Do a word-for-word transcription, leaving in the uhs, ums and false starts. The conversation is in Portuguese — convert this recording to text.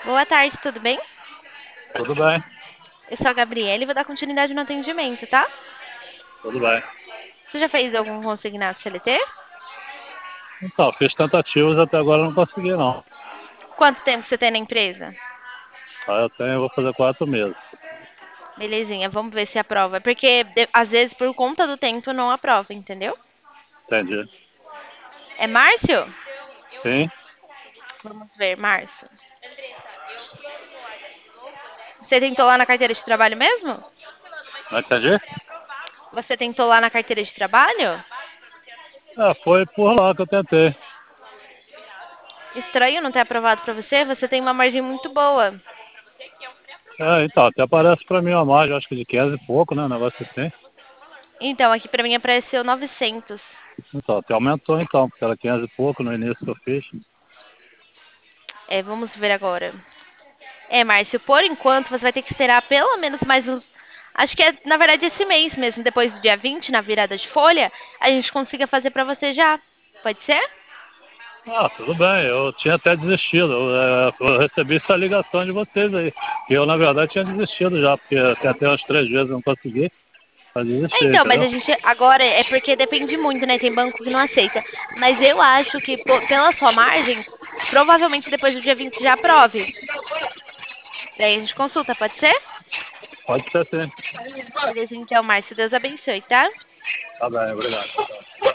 Boa tarde, tudo bem? Tudo bem, Eu sou a Gabriela e vou dar continuidade no atendimento, tá? tudo bem. Você já fez algum consignado C L T? Então, fiz tentativas até agora não consegui não. Quanto tempo você tem na empresa? Aí eu tenho, eu vou fazer quatro meses. Belezinha, vamos ver se aprova. Porque de- às vezes por conta do tempo não aprova, entendeu? Entendi. É Márcio? Sim, Vamos ver, Márcio. Você tentou lá na carteira de trabalho mesmo? não entendi? Você tentou lá na carteira de trabalho? É, foi por lá que eu tentei. Estranho não ter aprovado pra você, você tem uma margem muito boa. É, então, até aparece pra mim uma margem, acho que de quinze e pouco, né, um negócio assim. Então, aqui pra mim apareceu novecentos. Então, até aumentou então, porque era quinze e pouco no início que eu fiz. É, vamos ver agora. É, Márcio, por enquanto você vai ter que esperar pelo menos mais uns. Acho que é, na verdade, esse mês mesmo, depois do dia vinte, na virada de folha, a gente consiga fazer pra você já. Pode ser? Ah, tudo bem, eu tinha até desistido. Eu, é, eu recebi essa ligação de vocês aí. E eu, na verdade, tinha desistido já, porque até até umas três vezes eu não consegui, mas É, desisti, então, mas entendeu? a gente agora é porque depende muito, né? Tem banco que não aceita. Mas eu acho que po- pela sua margem, provavelmente depois do dia vinte já aprove. Daí a gente consulta, pode ser? Pode ser sim. Beleza, então, Márcio, Deus abençoe, tá? Tá bem, obrigado.